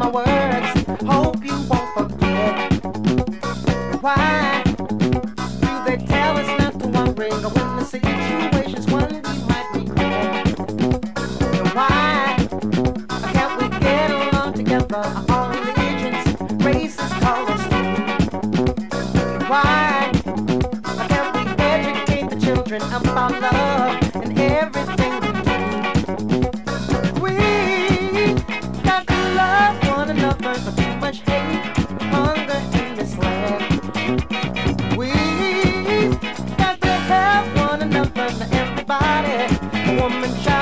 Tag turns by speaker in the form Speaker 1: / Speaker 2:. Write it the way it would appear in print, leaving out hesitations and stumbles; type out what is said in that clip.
Speaker 1: my words. Hope you won't forget. Why do they tell us not to worry when the situation's one we might regret? And why can't we get along together? All religions, races, colors. Why can't we educate the children about love and everything we do? We got to love one another, but too much hate, hunger in this land. We got to help one another, everybody, a woman, child.